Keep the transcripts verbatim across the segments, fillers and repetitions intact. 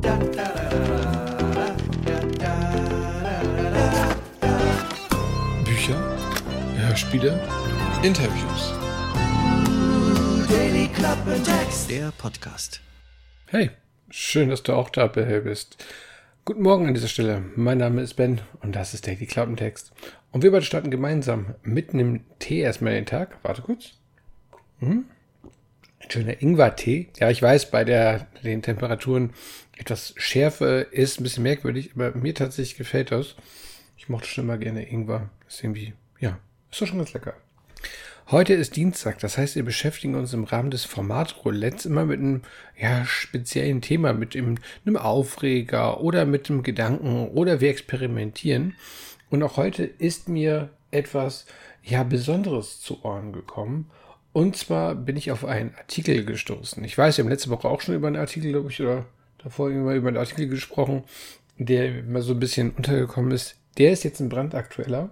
Bücher, Hörspiele, Interviews. Daily Klappentext, der Podcast. Hey, schön, dass du auch dabei bist. Guten Morgen an dieser Stelle. Mein Name ist Ben und das ist Daily Klappentext. Und wir beide starten gemeinsam mitten im Tee erstmal den Tag. Warte kurz. Hm? Ein schöner Ingwer-Tee. Ja, ich weiß, bei der, den Temperaturen etwas Schärfe ist ein bisschen merkwürdig, aber mir tatsächlich gefällt das. Ich mochte schon immer gerne Ingwer. Das ist irgendwie, ja, ist doch schon ganz lecker. Heute ist Dienstag, das heißt, wir beschäftigen uns im Rahmen des Format-Roulettes immer mit einem ja, speziellen Thema, mit einem, einem Aufreger oder mit einem Gedanken oder wir experimentieren. Und auch heute ist mir etwas ja, Besonderes zu Ohren gekommen. Und zwar bin ich auf einen Artikel gestoßen. Ich weiß, wir haben letzte Woche auch schon über einen Artikel, glaube ich, oder davor immer über einen Artikel gesprochen, der mal so ein bisschen untergekommen ist. Der ist jetzt ein brandaktueller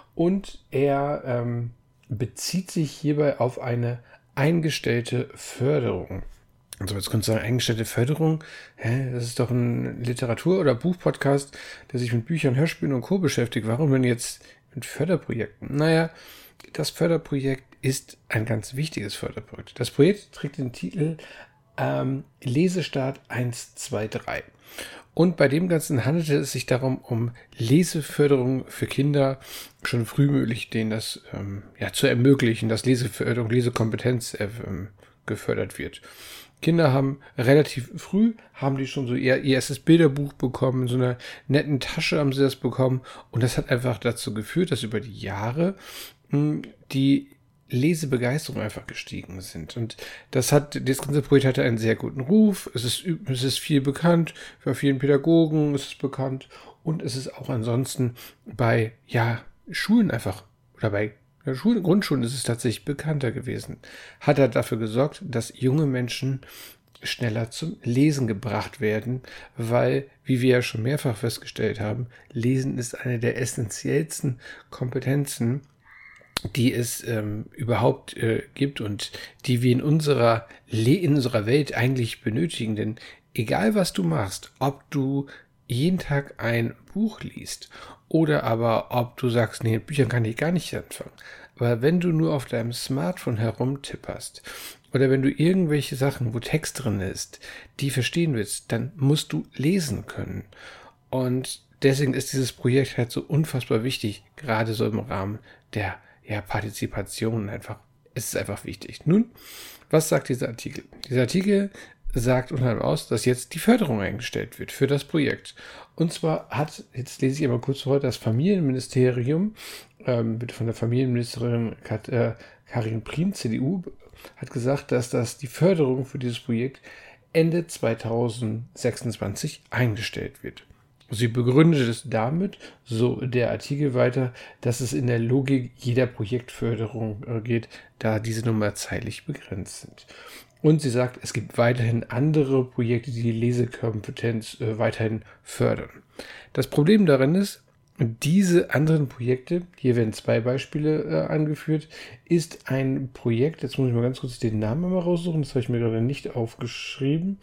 und er ähm, bezieht sich hierbei auf eine eingestellte Förderung. Also jetzt könntest du sagen, eingestellte Förderung, hä, das ist doch ein Literatur- oder Buchpodcast, der sich mit Büchern, Hörspielen und Co. beschäftigt. Warum denn jetzt mit Förderprojekten? Naja, das Förderprojekt ist ein ganz wichtiges Förderprojekt. Das Projekt trägt den Titel ähm, Lesestart eins, zwei, drei. Und bei dem Ganzen handelte es sich darum, um Leseförderung für Kinder schon frühmöglich, denen das ähm, ja, zu ermöglichen, dass Leseförderung, Lesekompetenz äh, ähm, gefördert wird. Kinder haben relativ früh, haben die schon so ihr, ihr erstes Bilderbuch bekommen, in so einer netten Tasche haben sie das bekommen. Und das hat einfach dazu geführt, dass über die Jahre mh, die Lesebegeisterung einfach gestiegen sind. Und das hat, das ganze Projekt hatte einen sehr guten Ruf. Es ist, es ist viel bekannt, für vielen Pädagogen ist es bekannt und es ist auch ansonsten bei, ja, Schulen einfach, oder bei ja, Schulen, Grundschulen ist es tatsächlich bekannter gewesen. Hat er dafür gesorgt, dass junge Menschen schneller zum Lesen gebracht werden, weil, wie wir ja schon mehrfach festgestellt haben, Lesen ist eine der essentiellsten Kompetenzen, die es ähm, überhaupt äh, gibt und die wir in unserer, Le- in unserer Welt eigentlich benötigen. Denn egal was du machst, ob du jeden Tag ein Buch liest oder aber ob du sagst, nee, mit Büchern kann ich gar nicht anfangen. Aber wenn du nur auf deinem Smartphone herumtipperst oder wenn du irgendwelche Sachen, wo Text drin ist, die verstehen willst, dann musst du lesen können. Und deswegen ist dieses Projekt halt so unfassbar wichtig, gerade so im Rahmen der ja, Partizipation einfach. Es ist einfach wichtig. Nun, was sagt dieser Artikel? Dieser Artikel sagt unter anderem aus, dass jetzt die Förderung eingestellt wird für das Projekt. Und zwar hat, jetzt lese ich aber kurz vor, das Familienministerium, ähm, von der Familienministerin Kat, äh, Karin Prien, C D U, hat gesagt, dass das die Förderung für dieses Projekt Ende zwanzig sechsundzwanzig eingestellt wird. Sie begründet es damit, so der Artikel weiter, dass es in der Logik jeder Projektförderung geht, da diese Nummer zeitlich begrenzt sind. Und sie sagt, es gibt weiterhin andere Projekte, die die Lesekompetenz äh, weiterhin fördern. Das Problem darin ist, diese anderen Projekte, hier werden zwei Beispiele äh, angeführt, ist ein Projekt, jetzt muss ich mal ganz kurz den Namen mal raussuchen, das habe ich mir gerade nicht aufgeschrieben.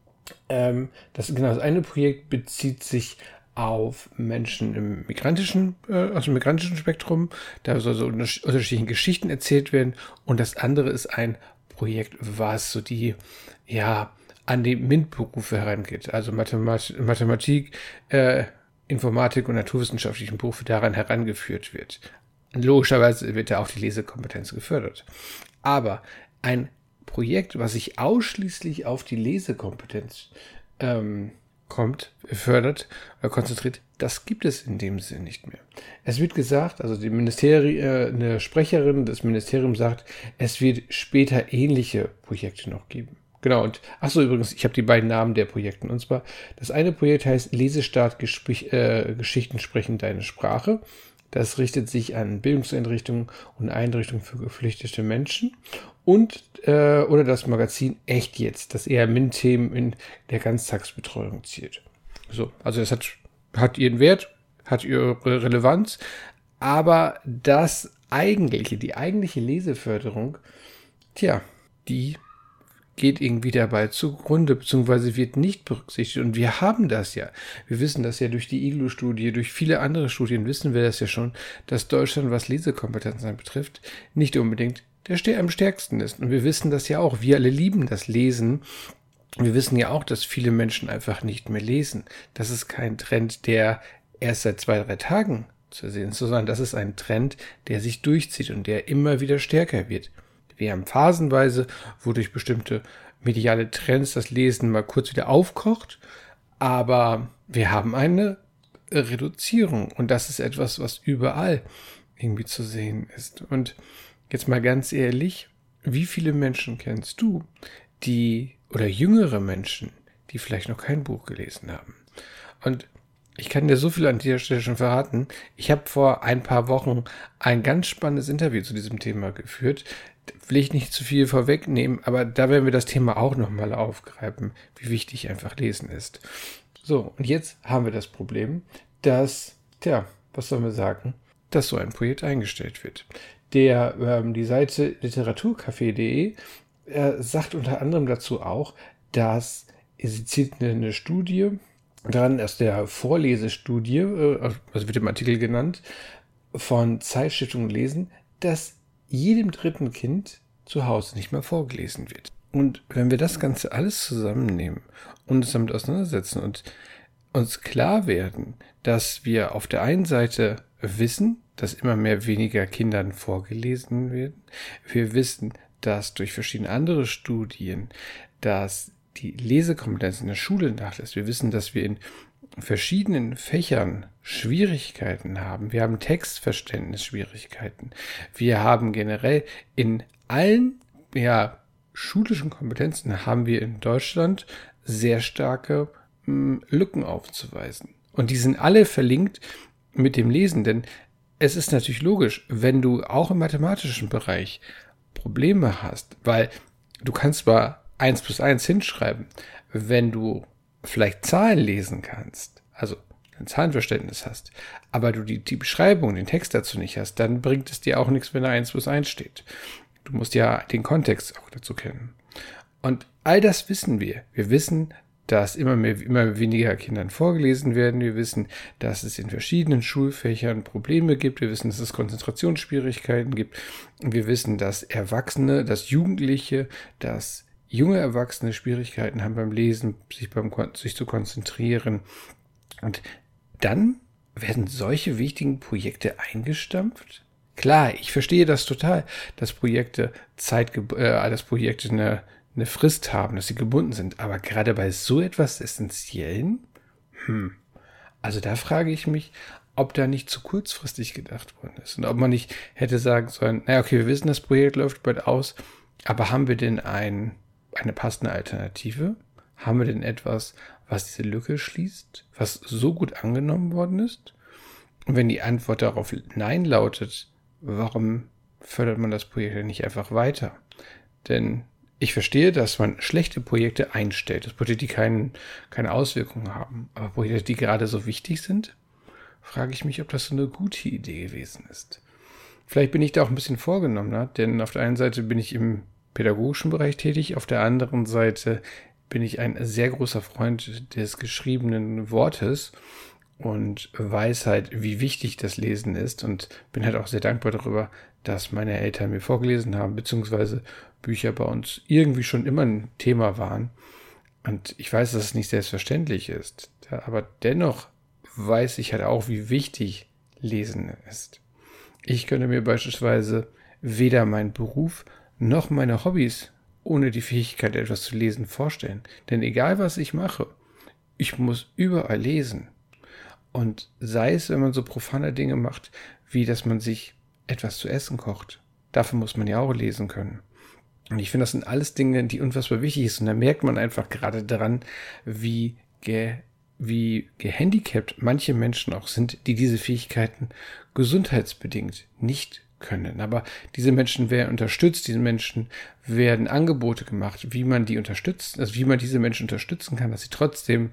Ähm, das, genau, das eine Projekt bezieht sich auf Menschen im migrantischen, äh, aus dem migrantischen Spektrum. Da soll so unterschiedliche Geschichten erzählt werden. Und das andere ist ein Projekt, was so die, ja, an die MINT-Berufe herangeht. Also Mathemat- Mathematik, äh, Informatik und naturwissenschaftlichen Berufe daran herangeführt wird. Logischerweise wird da auch die Lesekompetenz gefördert. Aber ein Projekt, was sich ausschließlich auf die Lesekompetenz ähm, kommt, fördert oder konzentriert, das gibt es in dem Sinne nicht mehr. Es wird gesagt, also die Ministeri- äh, eine Sprecherin des Ministeriums sagt, es wird später ähnliche Projekte noch geben. Genau, und achso, übrigens, ich habe die beiden Namen der Projekte. Und zwar, das eine Projekt heißt Lesestart Gespräch, äh, Geschichten sprechen deine Sprache. Das richtet sich an Bildungseinrichtungen und Einrichtungen für geflüchtete Menschen. Und äh, oder das Magazin Echt Jetzt, das eher MINT-Themen in der Ganztagsbetreuung zielt. So, also es hat, hat ihren Wert, hat ihre Relevanz, aber das eigentliche, die eigentliche Leseförderung, tja, die geht irgendwie dabei zugrunde, beziehungsweise wird nicht berücksichtigt. Und wir haben das ja. Wir wissen das ja durch die I G L U-Studie, durch viele andere Studien wissen wir das ja schon, dass Deutschland, was Lesekompetenzen betrifft, nicht unbedingt der Ster- am stärksten ist. Und wir wissen das ja auch. Wir alle lieben das Lesen. Wir wissen ja auch, dass viele Menschen einfach nicht mehr lesen. Das ist kein Trend, der erst seit zwei, drei Tagen zu sehen ist, sondern das ist ein Trend, der sich durchzieht und der immer wieder stärker wird. Wir haben phasenweise, wo durch bestimmte mediale Trends das Lesen mal kurz wieder aufkocht, aber wir haben eine Reduzierung und das ist etwas, was überall irgendwie zu sehen ist. Und jetzt mal ganz ehrlich, wie viele Menschen kennst du, die oder jüngere Menschen, die vielleicht noch kein Buch gelesen haben? Und ich kann dir so viel an dieser Stelle schon verraten. Ich habe vor ein paar Wochen ein ganz spannendes Interview zu diesem Thema geführt. Will ich nicht zu viel vorwegnehmen, aber da werden wir das Thema auch nochmal aufgreifen, wie wichtig einfach Lesen ist. So, und jetzt haben wir das Problem, dass, tja, was sollen wir sagen, dass so ein Projekt eingestellt wird. Der, ähm, die Seite literaturcafé punkt de äh, sagt unter anderem dazu auch, dass sie zieht eine Studie, dann aus der Vorlesestudie, äh, also wird im Artikel genannt, von Zeitstiftung Lesen, dass jedem dritten Kind zu Hause nicht mehr vorgelesen wird. Und wenn wir das Ganze alles zusammennehmen und uns damit auseinandersetzen und uns klar werden, dass wir auf der einen Seite wissen, dass immer mehr weniger Kindern vorgelesen werden, wir wissen, dass durch verschiedene andere Studien, dass die Lesekompetenz in der Schule nachlässt. Wir wissen, dass wir in verschiedenen Fächern Schwierigkeiten haben. Wir haben Textverständnisschwierigkeiten. Wir haben generell in allen ja, schulischen Kompetenzen haben wir in Deutschland sehr starke mh, Lücken aufzuweisen. Und die sind alle verlinkt mit dem Lesen, denn es ist natürlich logisch, wenn du auch im mathematischen Bereich Probleme hast, weil du kannst zwar eins plus eins hinschreiben, wenn du vielleicht Zahlen lesen kannst, also ein Zahlenverständnis hast, aber du die, die Beschreibung, den Text dazu nicht hast, dann bringt es dir auch nichts, wenn da eins plus eins steht. Du musst ja den Kontext auch dazu kennen. Und all das wissen wir. Wir wissen, dass immer mehr, immer weniger Kindern vorgelesen werden. Wir wissen, dass es in verschiedenen Schulfächern Probleme gibt. Wir wissen, dass es Konzentrationsschwierigkeiten gibt. Und wir wissen, dass Erwachsene, dass Jugendliche, dass junge Erwachsene Schwierigkeiten haben beim Lesen, sich, beim, sich zu konzentrieren. Und dann werden solche wichtigen Projekte eingestampft? Klar, ich verstehe das total, dass Projekte Zeit, äh, dass Projekte eine, eine Frist haben, dass sie gebunden sind. Aber gerade bei so etwas Essentiellen, hm, also da frage ich mich, ob da nicht zu kurzfristig gedacht worden ist und ob man nicht hätte sagen sollen, naja, okay, wir wissen, das Projekt läuft bald aus, aber haben wir denn ein, eine passende Alternative? Haben wir denn etwas, was diese Lücke schließt, was so gut angenommen worden ist? Und wenn die Antwort darauf Nein lautet, warum fördert man das Projekt nicht einfach weiter? Denn ich verstehe, dass man schlechte Projekte einstellt, dass Projekte, die keinen, keine Auswirkungen haben. Aber Projekte, die gerade so wichtig sind, frage ich mich, ob das so eine gute Idee gewesen ist. Vielleicht bin ich da auch ein bisschen vorgenommener, denn auf der einen Seite bin ich im pädagogischen Bereich tätig, auf der anderen Seite bin ich ein sehr großer Freund des geschriebenen Wortes und weiß halt, wie wichtig das Lesen ist und bin halt auch sehr dankbar darüber, dass meine Eltern mir vorgelesen haben, beziehungsweise Bücher bei uns irgendwie schon immer ein Thema waren. Und ich weiß, dass es nicht selbstverständlich ist, aber dennoch weiß ich halt auch, wie wichtig Lesen ist. Ich könnte mir beispielsweise weder meinen Beruf noch meine Hobbys ohne die Fähigkeit, etwas zu lesen, vorstellen. Denn egal, was ich mache, ich muss überall lesen. Und sei es, wenn man so profane Dinge macht, wie dass man sich etwas zu essen kocht. Dafür muss man ja auch lesen können. Und ich finde, das sind alles Dinge, die unfassbar wichtig sind. Und da merkt man einfach gerade daran, wie, ge, wie gehandicapt manche Menschen auch sind, die diese Fähigkeiten gesundheitsbedingt nicht können. Aber diese Menschen werden unterstützt, diese Menschen werden Angebote gemacht, wie man die unterstützt, also wie man diese Menschen unterstützen kann, dass sie trotzdem,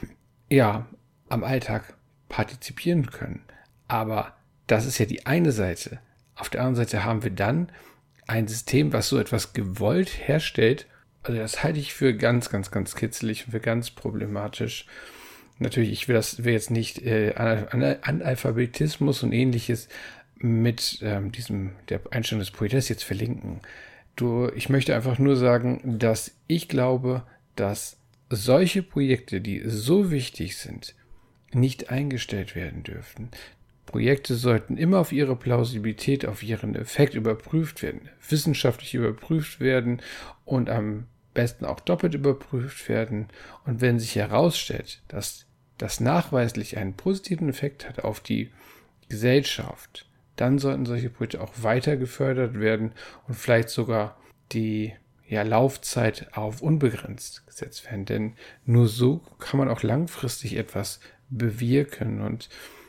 ja, am Alltag partizipieren können. Aber das ist ja die eine Seite. Auf der anderen Seite haben wir dann ein System, was so etwas gewollt herstellt, Also das halte ich für ganz, ganz, ganz kitzelig und für ganz problematisch. Natürlich, ich will das will jetzt nicht äh, Analphabetismus und ähnliches mit ähm, diesem der Einstellung des Poetes jetzt verlinken. Du, ich möchte einfach nur sagen, dass ich glaube, dass solche Projekte, die so wichtig sind, nicht eingestellt werden dürften. Projekte sollten immer auf ihre Plausibilität, auf ihren Effekt überprüft werden, wissenschaftlich überprüft werden und am besten auch doppelt überprüft werden. Und wenn sich herausstellt, dass das nachweislich einen positiven Effekt hat auf die Gesellschaft, dann sollten solche Projekte auch weiter gefördert werden und vielleicht sogar die ja, Laufzeit auf unbegrenzt gesetzt werden. Denn nur so kann man auch langfristig etwas bewirken. Und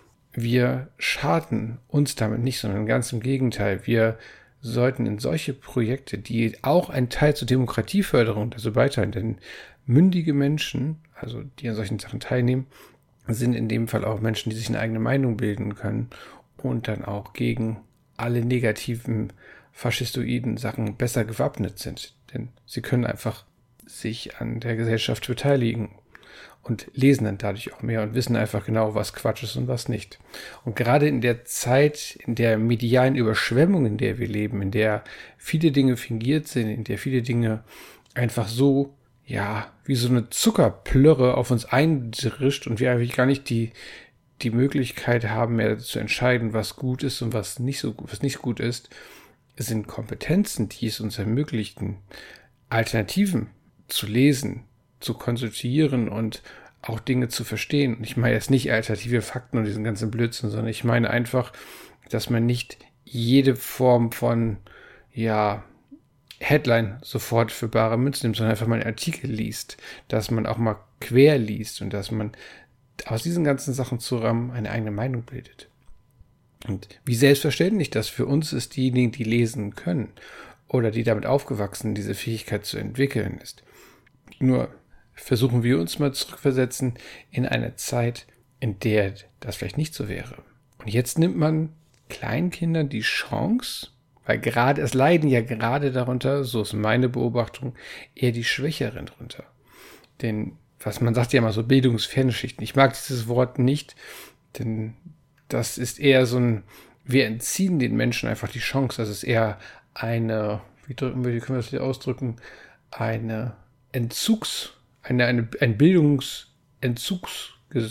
wir schaden uns damit nicht, sondern ganz im Gegenteil. Wir sollten in solche Projekte, die auch einen Teil zur Demokratieförderung dazu beitragen, denn mündige Menschen, also die an solchen Sachen teilnehmen, sind in dem Fall auch Menschen, die sich eine eigene Meinung bilden können und dann auch gegen alle negativen faschistoiden Sachen besser gewappnet sind. Denn sie können einfach sich an der Gesellschaft beteiligen und lesen dann dadurch auch mehr und wissen einfach genau, was Quatsch ist und was nicht. Und gerade in der Zeit, in der medialen Überschwemmung, in der wir leben, in der viele Dinge fingiert sind, in der viele Dinge einfach so, ja, wie so eine Zuckerplörre auf uns eindrischt und wir eigentlich gar nicht die, die Möglichkeit haben, mehr zu entscheiden, was gut ist und was nicht so gut, was nicht gut ist, sind Kompetenzen, die es uns ermöglichten, Alternativen zu lesen, zu konsultieren und auch Dinge zu verstehen. Und ich meine jetzt nicht alternative Fakten und diesen ganzen Blödsinn, sondern ich meine einfach, dass man nicht jede Form von, ja, Headline sofort für bare Münze nimmt, sondern einfach mal einen Artikel liest, dass man auch mal quer liest und dass man aus diesen ganzen Sachen zusammen eine eigene Meinung bildet. Und wie selbstverständlich das für uns ist, diejenigen, die lesen können oder die damit aufgewachsen, diese Fähigkeit zu entwickeln ist. Nur versuchen wir uns mal zurückversetzen in eine Zeit, in der das vielleicht nicht so wäre. Und jetzt nimmt man Kleinkindern die Chance, weil gerade, es leiden ja gerade darunter, so ist meine Beobachtung, eher die Schwächeren drunter. Denn, was man sagt ja immer so bildungsferne Schichten. Ich mag dieses Wort nicht, denn das ist eher so ein, wir entziehen den Menschen einfach die Chance. Das ist eher eine, wie drücken wir, wie können wir das hier ausdrücken, eine Entzugs, eine, eine, ein Bildungsentzugs,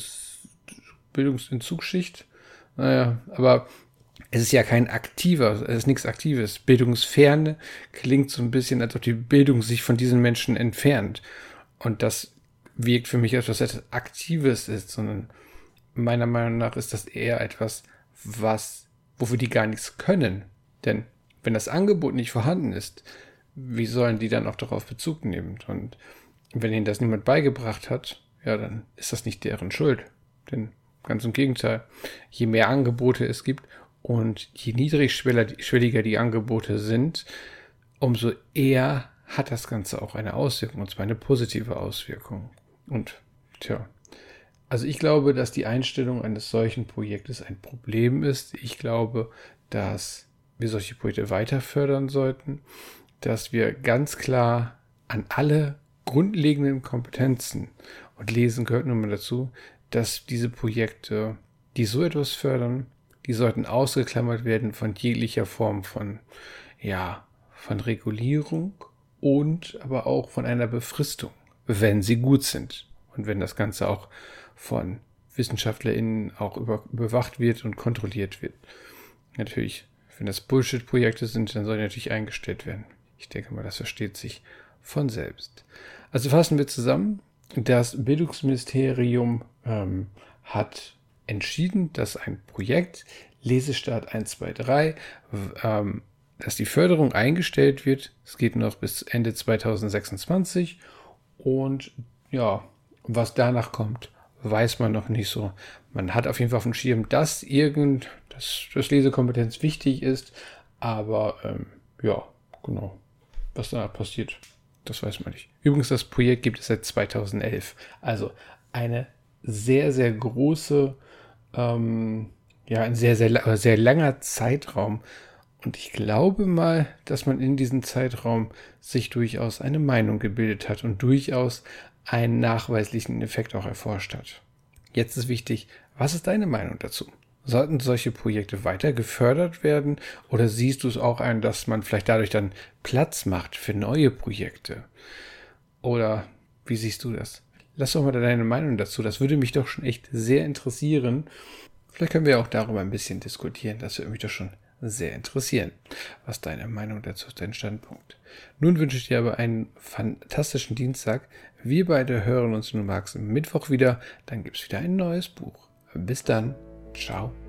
Bildungsentzugsschicht. Naja, aber es ist ja kein aktiver, es ist nichts Aktives. Bildungsferne klingt so ein bisschen, als ob die Bildung sich von diesen Menschen entfernt. Und das wirkt für mich als etwas Aktives ist, sondern meiner Meinung nach ist das eher etwas, was, wofür die gar nichts können. Denn wenn das Angebot nicht vorhanden ist, wie sollen die dann auch darauf Bezug nehmen? Und wenn ihnen das niemand beigebracht hat, ja, dann ist das nicht deren Schuld. Denn ganz im Gegenteil, je mehr Angebote es gibt und je niedrigschwelliger die Angebote sind, umso eher hat das Ganze auch eine Auswirkung, und zwar eine positive Auswirkung. Und, tja, also ich glaube, dass die Einstellung eines solchen Projektes ein Problem ist. Ich glaube, dass wir solche Projekte weiter fördern sollten, dass wir ganz klar an alle grundlegenden Kompetenzen, und Lesen gehört nun mal dazu, dass diese Projekte, die so etwas fördern, die sollten ausgeklammert werden von jeglicher Form von, ja, von Regulierung und aber auch von einer Befristung, wenn sie gut sind und wenn das Ganze auch von WissenschaftlerInnen auch über, überwacht wird und kontrolliert wird. Natürlich, wenn das Bullshit-Projekte sind, dann sollen die natürlich eingestellt werden. Ich denke mal, das versteht sich von selbst. Also fassen wir zusammen. Das Bildungsministerium ähm, hat entschieden, dass ein Projekt Lesestart eins, zwei, drei, ähm, dass die Förderung eingestellt wird. Es geht noch bis Ende zweitausendsechsundzwanzig und ja, was danach kommt, weiß man noch nicht so. Man hat auf jeden Fall auf dem Schirm, dass irgend, dass, dass Lesekompetenz wichtig ist, aber ähm, ja, genau, was danach passiert, das weiß man nicht. Übrigens, das Projekt gibt es seit zweitausendelf, also eine sehr, sehr große, ähm, ja, ein sehr, sehr, sehr langer Zeitraum. Und ich glaube mal, dass man in diesem Zeitraum sich durchaus eine Meinung gebildet hat und durchaus einen nachweislichen Effekt auch erforscht hat. Jetzt ist wichtig, was ist deine Meinung dazu? Sollten solche Projekte weiter gefördert werden oder siehst du es auch ein, dass man vielleicht dadurch dann Platz macht für neue Projekte? Oder wie siehst du das? Lass doch mal deine Meinung dazu, das würde mich doch schon echt sehr interessieren. Vielleicht können wir auch darüber ein bisschen diskutieren, das würde mich doch schon sehr interessieren. Was deine Meinung dazu ist, dein Standpunkt. Nun wünsche ich dir aber einen fantastischen Dienstag. Wir beide hören uns nun magst am Mittwoch wieder, dann gibt es wieder ein neues Buch. Bis dann. Ciao.